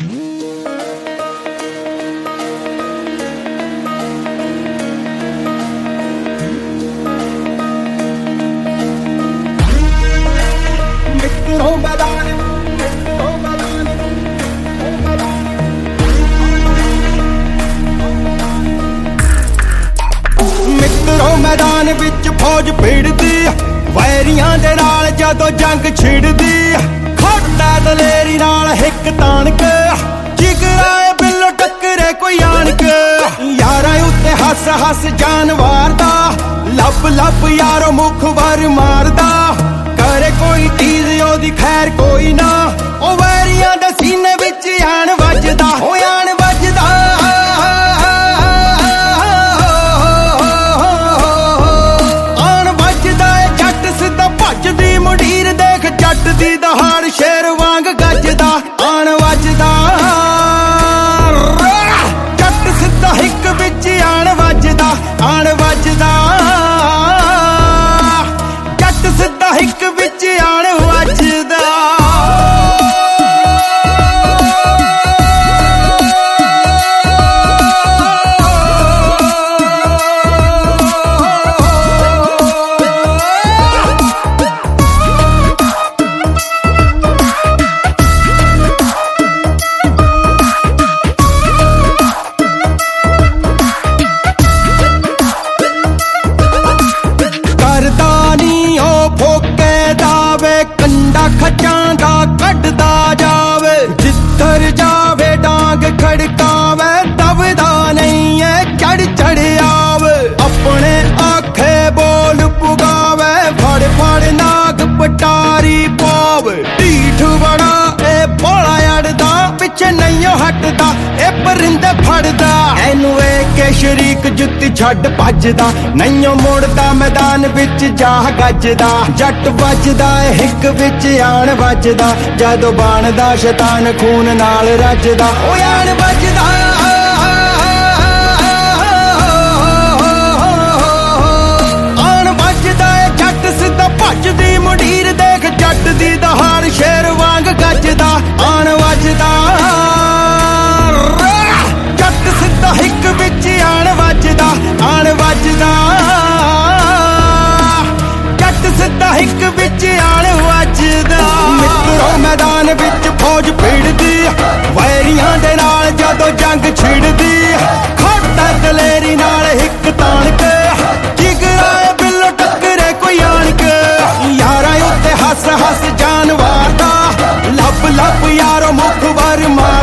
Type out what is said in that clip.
ਮਿੱਤਰੋ ਮੈਦਾਨ ਵਿੱਚ ਫੌਜ ਭਿੜਦੀ, ਵੈਰੀਆਂ ਦੇ ਨਾਲ ਜਦੋਂ ਜੰਗ ਛਿੜਦੀ, ਖੋਟਾ ਦਲੇਰੀ ਨਾਲ ਹਿੱਕ ਤਾਣ ਕੇ, ਜਿਗਰਾਏ ਬਿੱਲੋ ਟੱਕਰੇ ਕੋਈ ਆਣ ਕੇ, ਯਾਰਾਂ ਉੱਤੇ ਹੱਸ ਹੱਸ ਜਾਨ ਵਾਰਦਾ, ਲੱਭ ਲੱਭ ਯਾਰੋ ਮੁਖ ਵਾਰ ਮਾਰਦਾ, ਕਰੇ ਕੋਈ ਚੀਜ਼ ਉਹਦੀ ਖੈਰ ਕੋਈ ਨਾ, ਉਹ ਵੈਰੀਆਂ ਦੇ ਸੀਨੇ ਵਿੱਚ ਆਣ ਵੱਜਦਾ, ਉਹ ਆਣ ਵੱਜਦਾ। ਭੱਜਦੀ ਮੁੰਡੀਰ ਦੇਖ ਜੱਟ ਦੀ ਦਹਾੜ, ਸ਼ੇਰ ਵਾਂਗ ਗੱਜਦਾ, ਆਣ ਵੱਜਦਾ, ਜੱਟ ਸਿੱਧਾ ਹਿੱਕ ਵਿੱਚ ਆਣ ਵੱਜਦਾ, ਆਣ ਵੱਜਦਾ, ਜੱਟ ਸਿੱਧਾ ਹਿੱਕ ਵਿੱਚ ਆਣ ਵੱਜਦਾ। ਖੱਚਾਂ ਦਾ ਕੱਢਦਾ ਜਾਵੇ, ਜਿੱਧਰ ਜਾਵੇ ਡਾਂਗ ਖੜਕਾਵੇ, ਦਬਦਾ ਨਹੀਂ ਐ ਚੜ ਚੜ ਆਵੇ, ਆਪਣੇ ਆਖੇ ਬੋਲ ਪੁਗਾਵੇ, ਫੜ ਫੜ ਨਾਗ ਪਟਾਰੀ ਪਾਵੇ, ਢੀਠ ਬੜਾ ਇਹ ਭੋਲਾ ਅੜਦਾ, ਪਿੱਛੇ ਨਹੀਂ ਹਟਦਾ ਇਹ ਪਰਿੰਦੇ ਫੜਦਾ, ਇਹਨੂੰ ਵੇਖ ਕੇ ਸ਼ਰੀਕ ਜੁੱਤੀ ਛੱਡ ਭੱਜਦਾ, ਨਹੀਂ ਮੁੜਦਾ ਮੈਦਾਨ ਵਿੱਚ ਜਾ ਗੱਜਦਾ, ਜੱਟ ਵੱਜਦਾ ਹਿੱਕ ਵਿੱਚ ਆਣ ਵੱਜਦਾ, ਜਦੋਂ ਬਣਦਾ ਸ਼ੈਤਾਨ ਖੂਨ ਨਾਲ ਰੱਜਦਾ, ਉਹ ਆਣ ਵੱਜਦਾ। ਆਣ ਵੱਜਦਾ ਜੱਟ ਸਿੱਧਾ ਭੱਜਦੀ ਮੁੰਡੀਰ ਦੇਖ ਜੱਟ ਦੀ ਦਹਾੜ, ਸ਼ੇਰ ਵਾਂਗ ਗੱਜਦਾ, ਆਣ ਵੱਜਦਾ, ਜੱਟ ਸਿੱਧਾ ਹਿੱਕ ਵਿੱਚ ਆਣ ਵੱਜਦਾ, ਆਣ ਵੱਜਦਾ, ਜੱਟ ਸਿੱਧਾ ਹਿੱਕ ਵਿੱਚ ਆਣ ਵੱਜਦਾ। ਮਿੱਤਰੋ ਮੈਦਾਨ ਵਿੱਚ ਫੌਜ ਭਿੜਦੀ, ਵੈਰੀਆਂ ਦੇ ਨਾਲ ਜਦੋਂ ਜੰਗ ਛਿੜਦੀ, ਖੋਟਾ ਦਲੇਰੀ ਨਾਲ ਹਿੱਕ ਤਾਣ ਕੇ, ਜਿਗਰਾਏ ਬਿੱਲੋ ਟੱਕਰੇ ਕੋਈ ਆਣ ਕੇ, ਯਾਰਾਂ ਉੱਤੇ ਹੱਸ ਹੱਸ ਜਾਨ ਵਾਰਦਾ, ਲੱਭ ਲੱਭ ਯਾਰੋ ਮੁਖ ਵਾਰ ਮਾਰਦਾ।